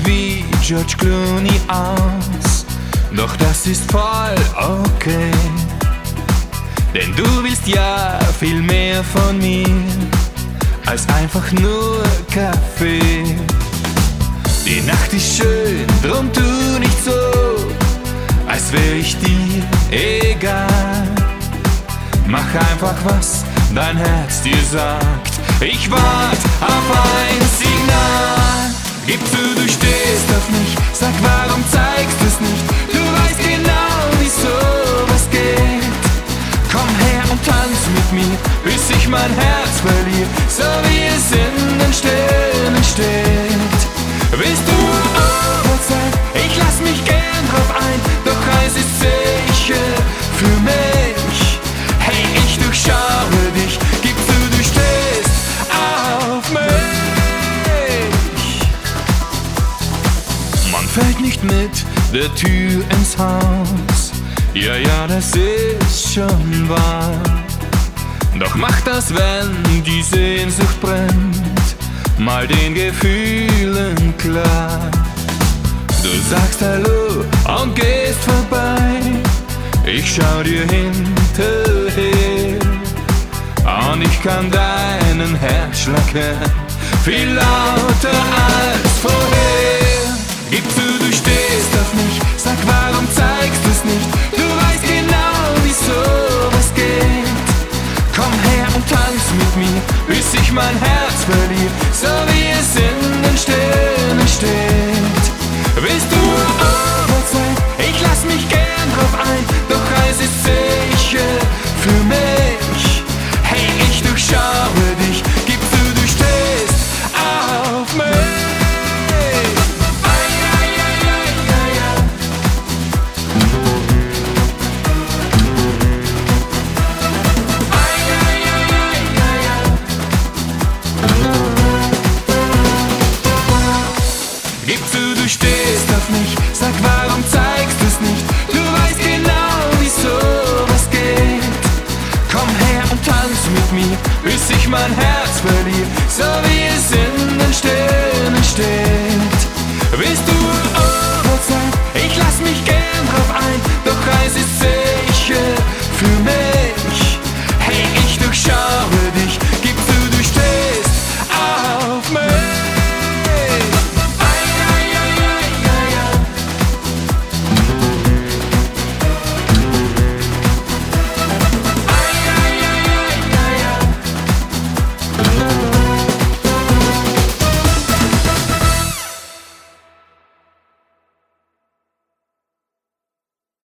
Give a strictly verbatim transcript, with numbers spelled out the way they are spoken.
wie George Clooney aus, doch das ist voll okay. Denn du willst ja viel mehr von mir als einfach nur Kaffee. Die Nacht ist schön, drum tu nicht so, als wär ich dir egal. Mach einfach, was dein Herz dir sagt. Ich wart auf ein Signal. Gib zu, du stehst auf mich. Sag, warum zeigst du's nicht? Du weißt genau, wie sowas geht. Komm her und tanz mit mir, bis ich mein Herz verliere, so wie es in den Sternen steht. Willst du Over sein? Ich lass mich gern drauf ein, doch eins ist sicher für mich. Hey, ich durchschaue dich, gib zu, du stehst auf mich. Man fällt nicht mit der Tür ins Haus, ja, ja, das ist schon wahr. Doch mach das, wenn die Sehnsucht brennt, mal den Gefühlen klar. Du sagst Hallo und gehst vorbei, ich schau dir hinterher und ich kann deinen Herzschlag hören, viel lauter als vorher. Gib zu, du stehst auf mich, sag, warum zeigst du's nicht? Du weißt genau, wie sowas geht. Komm her und tanz mit mir, bis ich mein Herz verliere, so wie es in den Sternen steht. Willst du Over sein? Ich lass mich gern drauf ein, doch eins ist sicher für mich. Hey, ich durchschaue dich, gib zu, du stehst auf mich. Ai, ai, ai, ai, ai, ai. Ai, ai, ai, ai, ai, ai. Gib zu, du stehst auf mich, sag, warum zeigst du's nicht? Du weißt genau, wie sowas geht. Komm her und tanz mit mir, bis ich mein Herz verliere, so wie